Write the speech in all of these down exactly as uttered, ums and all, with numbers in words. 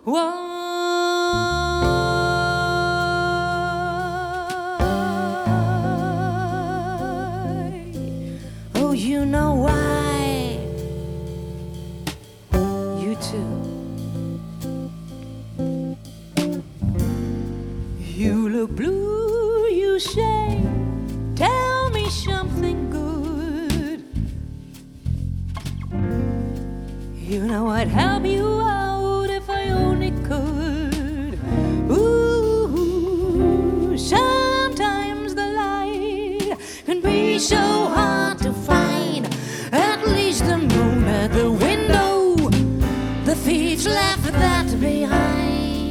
Oh, you know why? You too. You look blue, you say, tell me something good. You know I'd help you out if I only could. Ooh, sometimes the light can be so hard to find. At least the moon at the window, the thieves left that behind.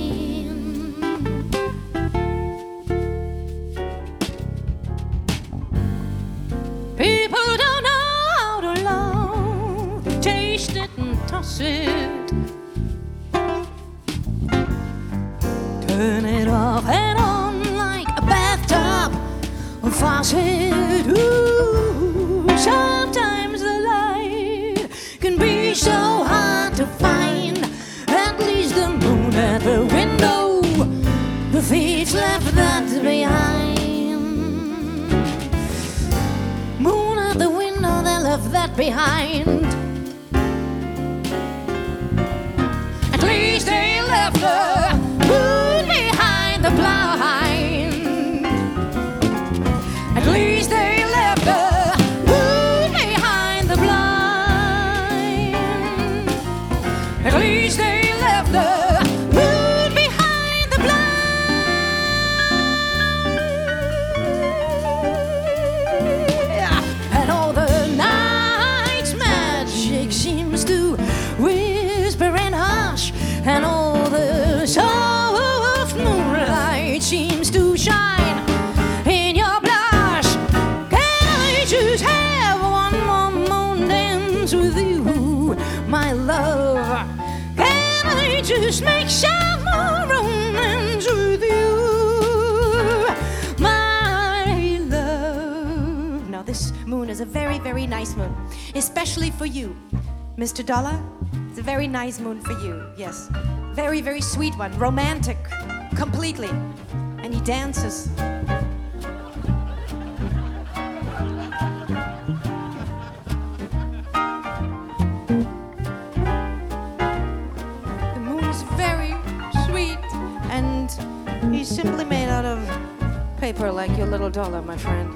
People don't know how to love, they taste it and toss it, turn it off and on like a bathtub faucet. Ooh, sometimes the light can be so hard to find. At least the moon at the window, the thieves left that behind. Moon at the window, they left that behind. At least they left the moon behind the blind. At least they left the moon behind the blind. At least they left the moon behind the blind. And all the night's magic seems to whisper and hush, and all the soft moonlight seems to shine in your blush. Can I just have one more moon dance with you, my love? Can I just make some more romance with you, my love? Now this moon is a very, very nice moon, especially for you, Mister Dollar. It's a very nice moon for you, yes. Very, very sweet one, romantic, completely. And he dances. The moon is very sweet, and he's simply made out of paper like your little dollar, my friend.